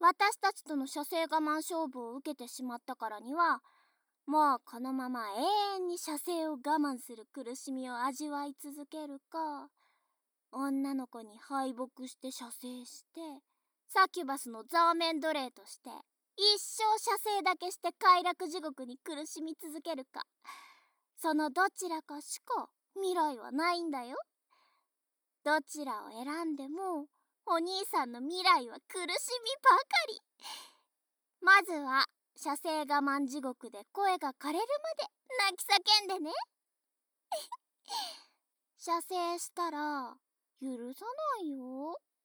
私たちとの射精我慢勝負を受けてしまったからには、もうこのまま永遠に射精を我慢する苦しみを味わい続けるか、女の子に敗北して射精して、サキュバスのザーメン奴隷として一生射精だけして快楽地獄に苦しみ続けるか、そのどちらかしか未来はないんだよ。どちらを選んでもお兄さんの未来は苦しみばかり。まずは射精我慢地獄で声が枯れるまで泣き叫んでね。射精したら許さないよ。